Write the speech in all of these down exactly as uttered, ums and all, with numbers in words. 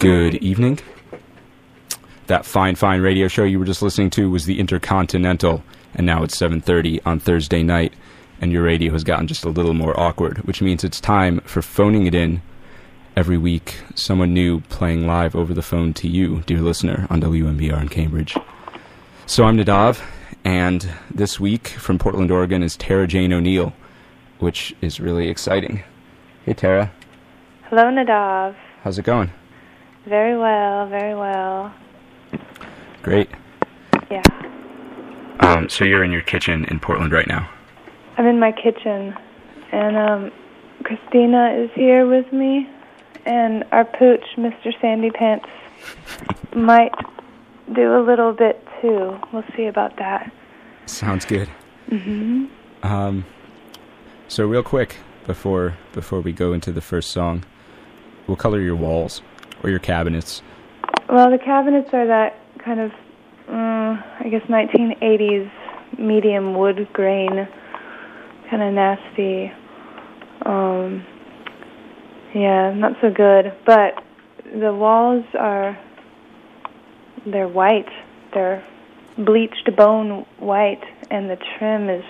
Good evening. That fine, fine radio show you were just listening to was the Intercontinental, and now it's seven thirty on Thursday night, and your radio has gotten just a little more awkward, which means it's time for phoning it in. Every week, someone new playing live over the phone to you, dear listener, on W M B R in Cambridge. So I'm Nadav, and this week from Portland, Oregon is Tara Jane O'Neill, which is really exciting. Hey, Tara. Hello, Nadav. How's it going? Very well, very well. Great. Yeah. Um, so you're in your kitchen in Portland right now? I'm in my kitchen, and um, Christina is here with me, and our pooch, Mister Sandy Pants, might do a little bit too. We'll see about that. Sounds good. Mm-hmm. Um, so real quick, before before we go into the first song, what color are your walls or your cabinets? Well, the cabinets are that kind of, uh, I guess, nineteen eighties medium wood grain, kind of nasty. Um, yeah, not so good. But the walls are, they're white. They're bleached bone white, and the trim is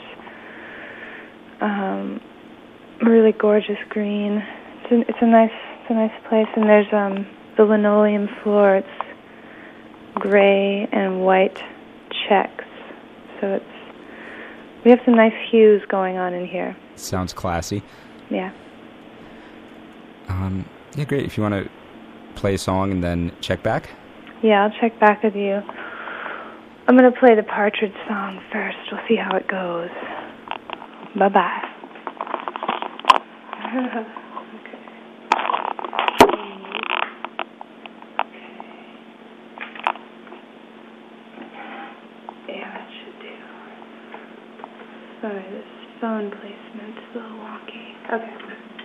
um, really gorgeous green. It's a, it's a nice, it's a nice place, and there's um. the linoleum floor, it's gray and white checks. So it's, we have some nice hues going on in here. Sounds classy. Yeah. Um, yeah, great. If you want to play a song and then check back? Yeah, I'll check back with you. I'm going to play the Partridge song first. We'll see how it goes. Bye-bye. Sorry, this phone placement's a little wonky. Okay.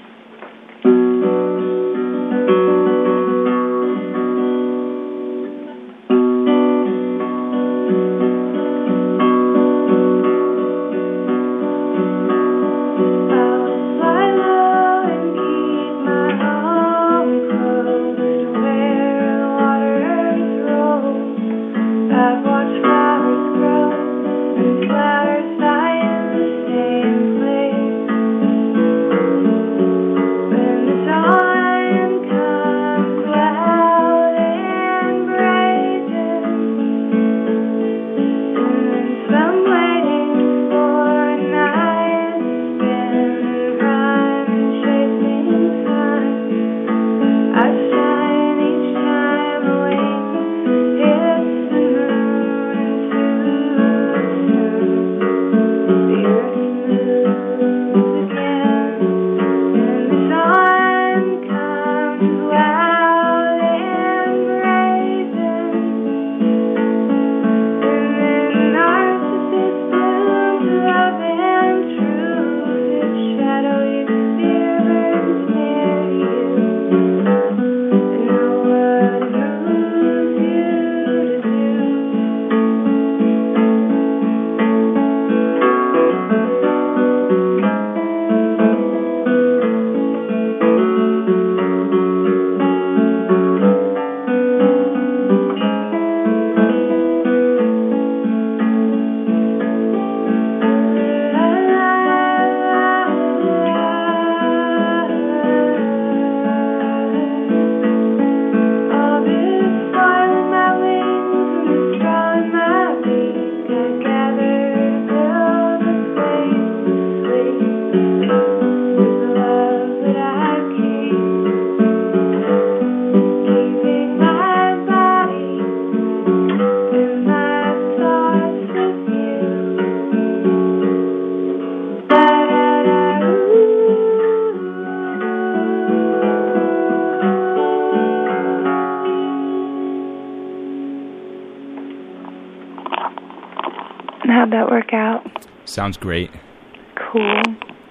How'd that work out? Sounds great. Cool.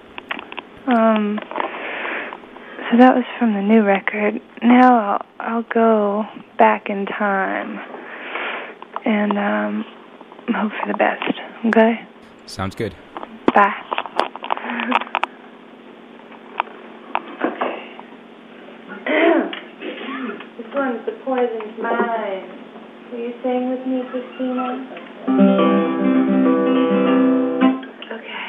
Um, so that was from the new record. Now I'll, I'll go back in time and um, hope for the best. Okay? Sounds good. Bye. Okay. This This one's The Poisoned Mind. Will you sing with me, Christina? Okay.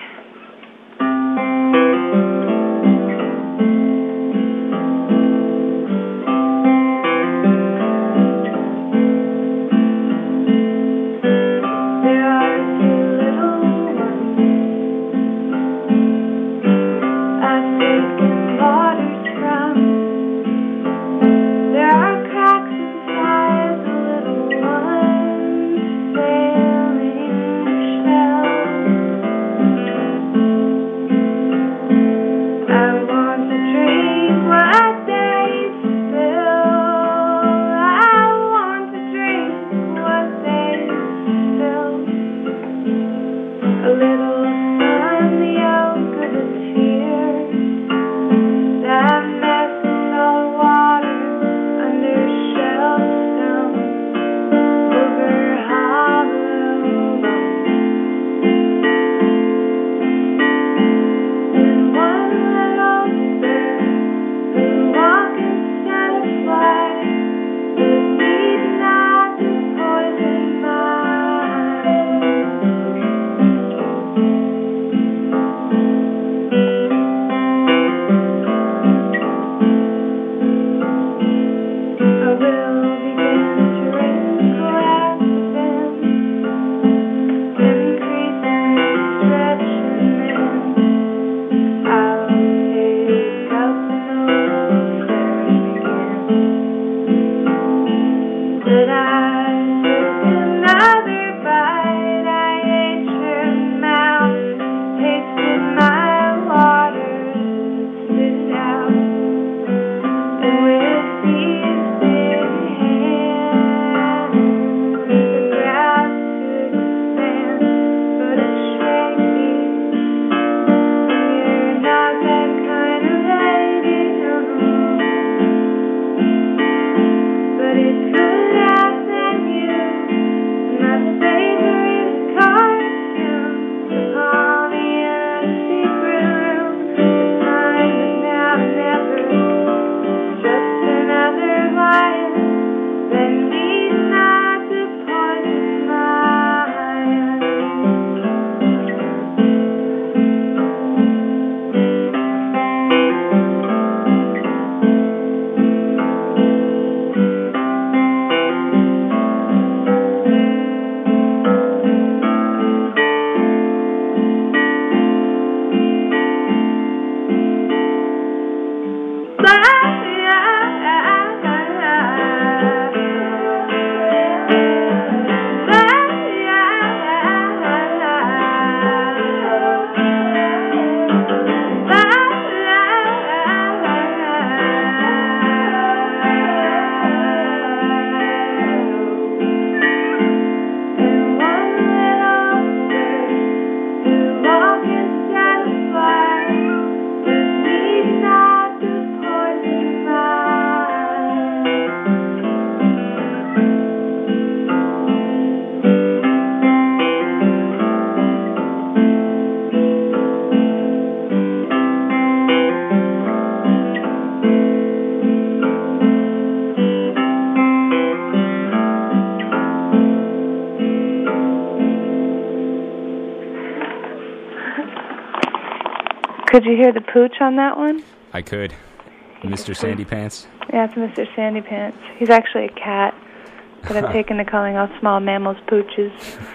Could you hear the pooch on that one? I could. Mister Sandy Pants? Yeah, it's Mister Sandy Pants. He's actually a cat, but I've taken to calling all small mammals pooches.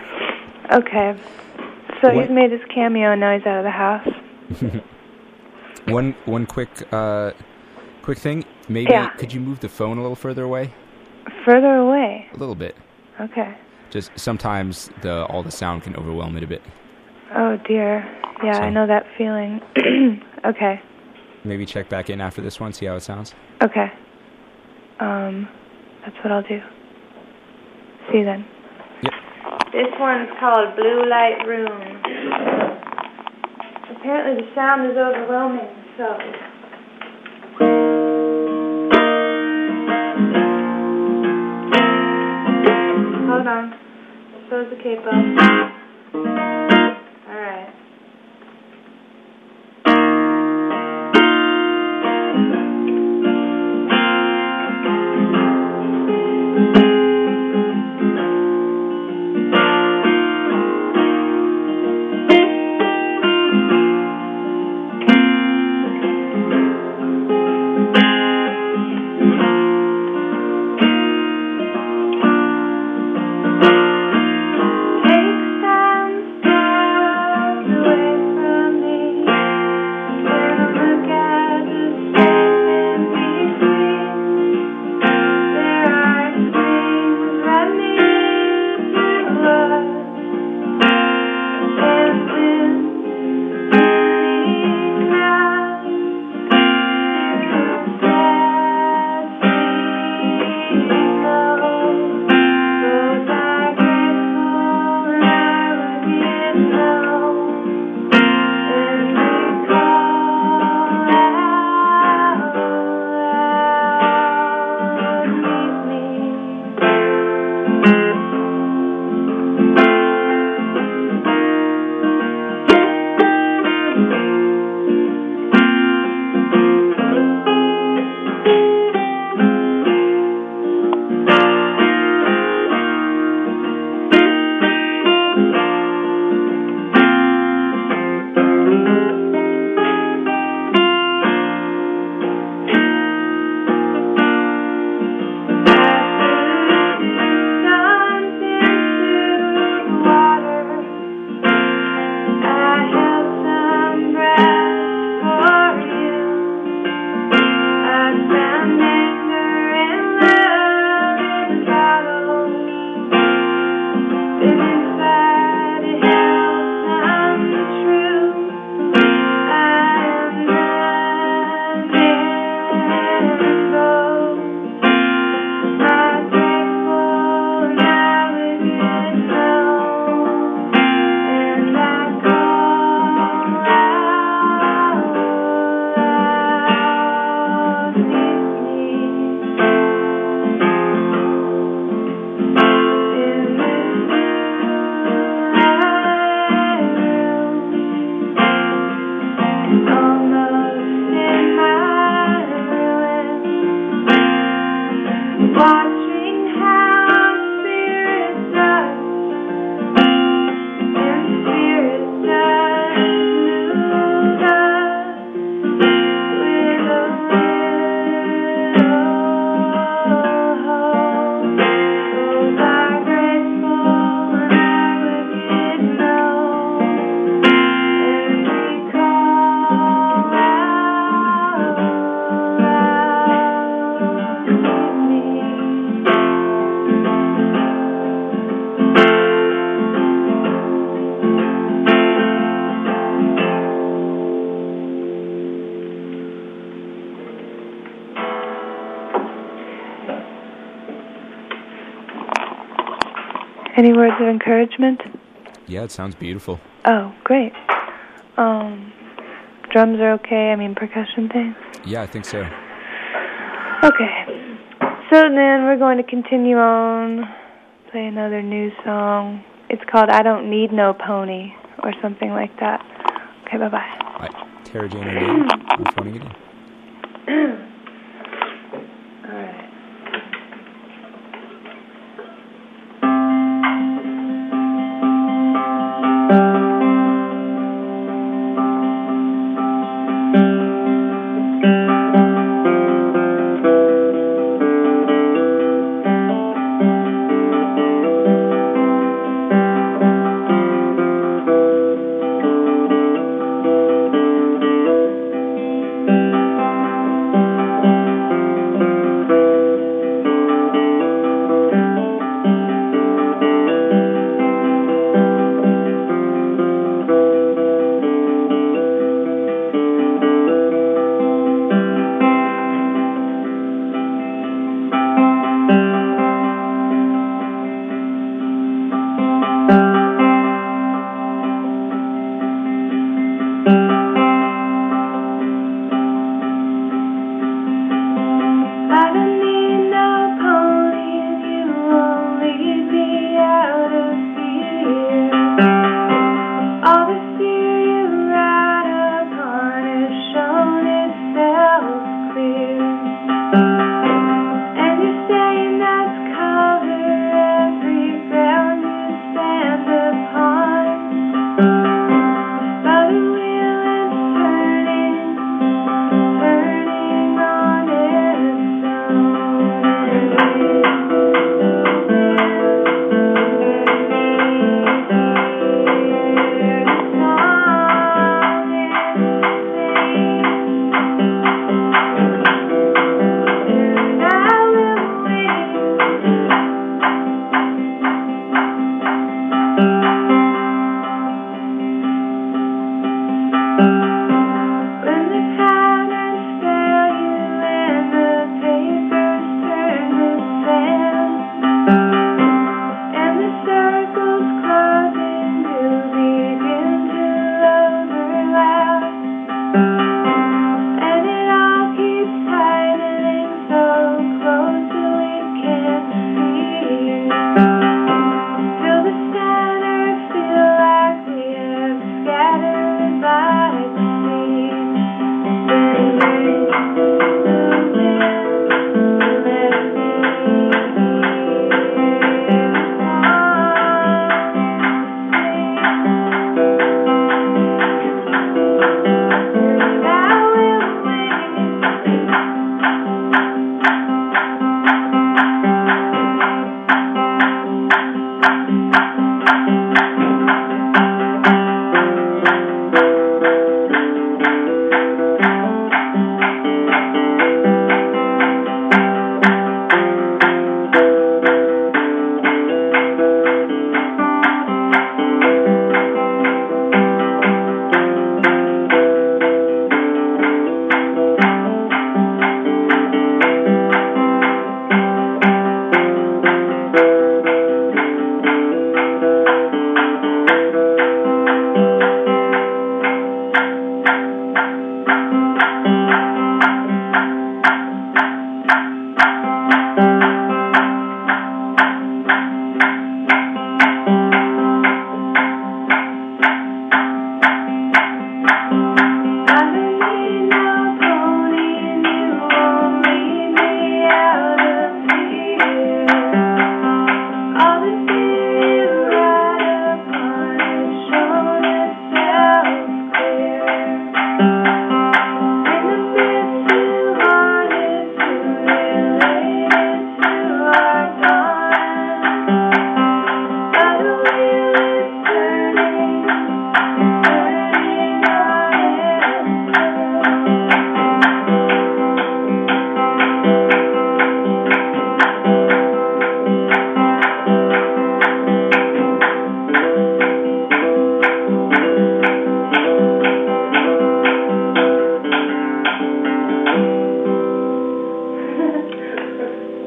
Okay. So what? He's made his cameo and now he's out of the house. one one quick uh, quick thing. Maybe yeah. Could you move the phone a little further away? Further away? A little bit. Okay. Just sometimes the all the sound can overwhelm it a bit. Oh, dear. Yeah, so, I know that feeling. Okay. Maybe check back in after this one, see how it sounds. Okay. Um, that's what I'll do. See you then. Yep. This one's called Blue Light Room. Apparently the sound is overwhelming, so... Hold on. So's the capo. Alright. Watching how spirits touch and spirits touch new touch with a little hope. Those are graceful and I would know and recall out loud with me. Any words of encouragement? Yeah, it sounds beautiful. Oh, great. Um, drums are okay? I mean, percussion things? Yeah, I think so. Okay. So then we're going to continue on, play another new song. It's called I Don't Need No Pony, or something like that. Okay, bye-bye. Hi, Tara Jane O'Neill. I'm phoning it in. All right.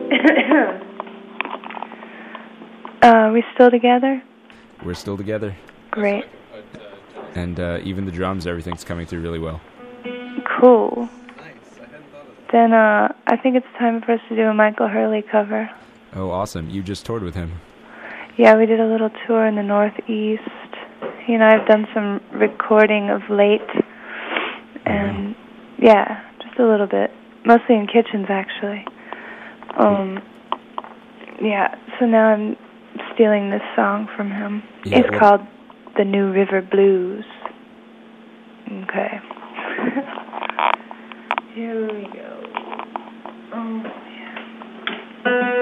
uh, we still together? We're still together. Great. And uh, even the drums, everything's coming through really well. Cool. Then uh, I think it's time for us to do a Michael Hurley cover. Oh, awesome. You just toured with him. Yeah, we did a little tour in the Northeast. He and I have done some recording of late. And, mm-hmm. yeah, just a little bit. Mostly in kitchens, actually. Um, yeah, so now I'm stealing this song from him. Yeah, it's well, called The New River Blues. Okay. Here we go. Oh, yeah.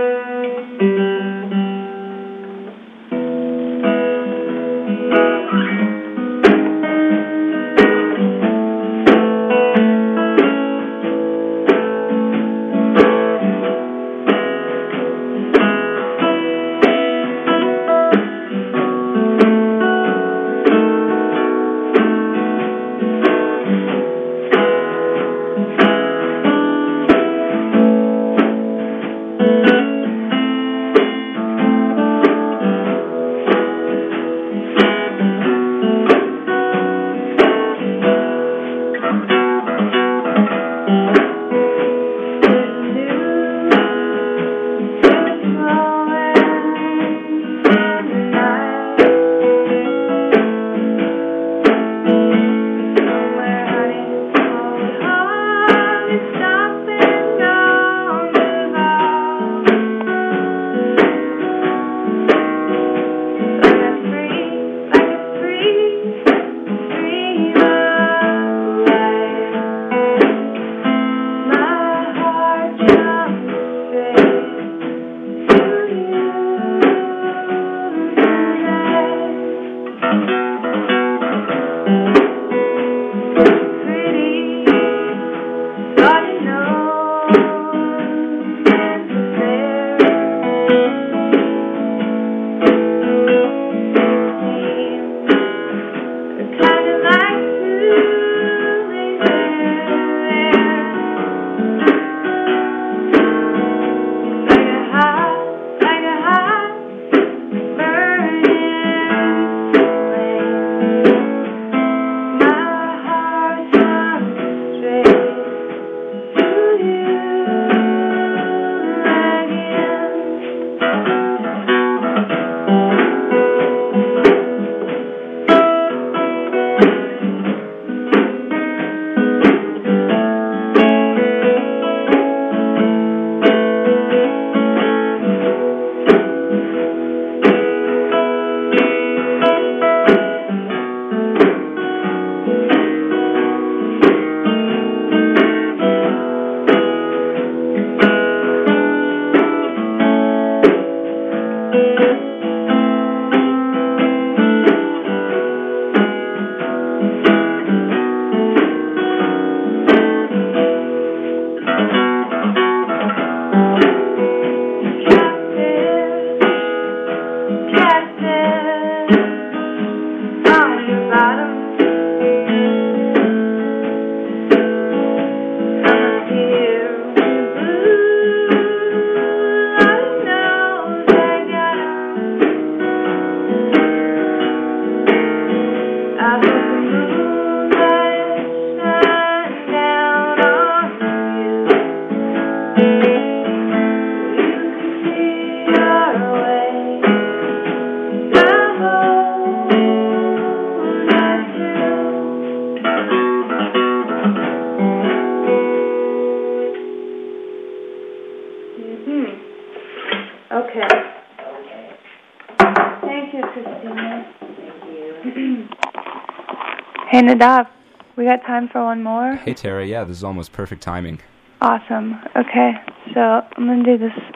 Hey, Nadav, we got time for one more? Hey, Tara, yeah, this is almost perfect timing. Awesome. Okay, so I'm going to do this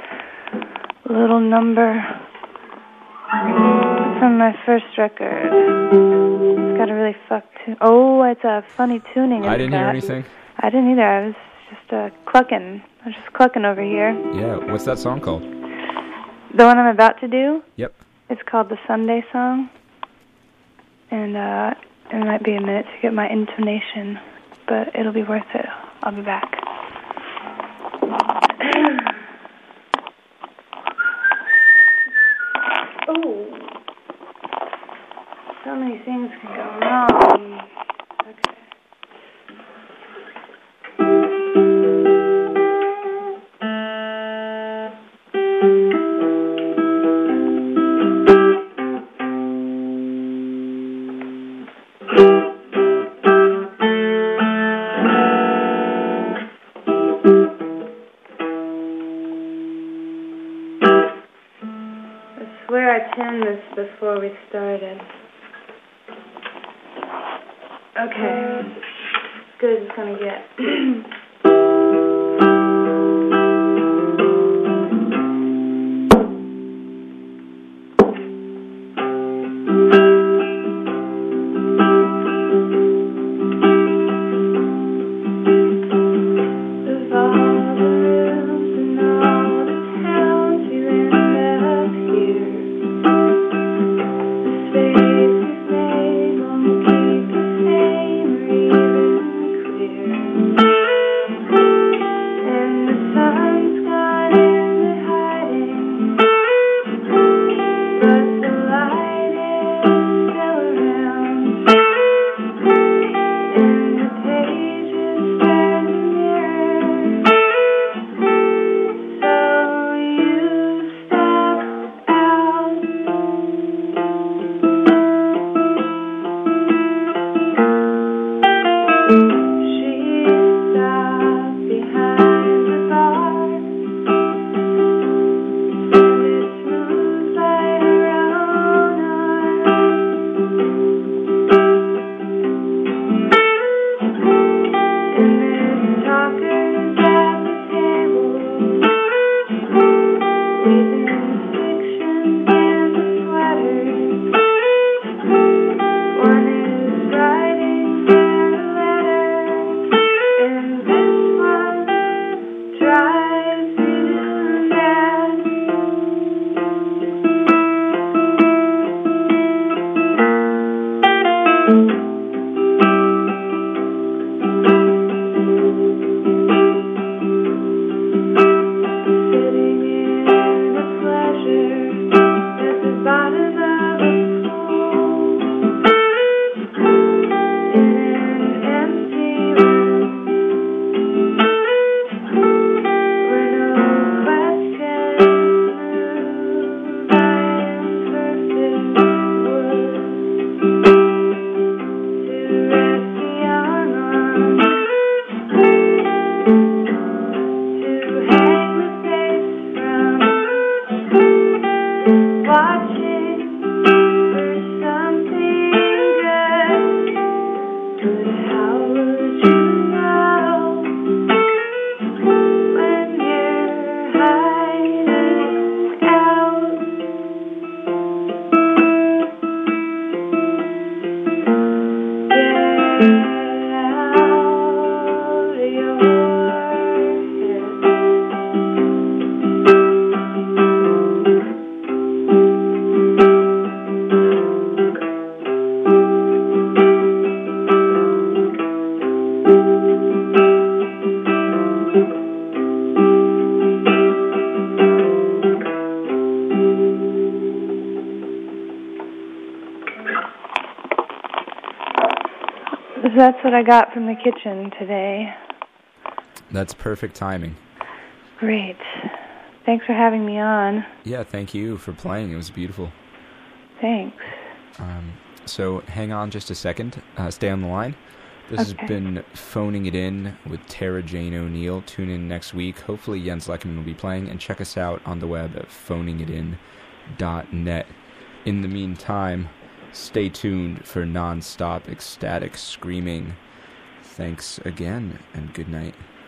little number from my first record. It's got a really fucked tune. Oh, it's a funny tuning. I didn't hear got. anything. I didn't either. I was just uh, clucking. I was just clucking over here. Yeah, what's that song called? The one I'm about to do? Yep. It's called The Sunday Song. And uh, it might be a minute to get my intonation, but it'll be worth it. I'll be back. things can go wrong. Okay. I swear I tuned this before we started. Okay, as good as it's gonna get. That's what I got from the kitchen today. That's perfect timing. Great. Thanks for having me on. Yeah, thank you for playing. It was beautiful. Thanks. Um, so hang on just a second. Uh, stay on the line. This okay. has been Phoning It In with Tara Jane O'Neill. Tune in next week. Hopefully Jens Lekkerman will be playing. And check us out on the web at phoning it in dot net. In the meantime, stay tuned for non-stop ecstatic screaming. Thanks again, and good night.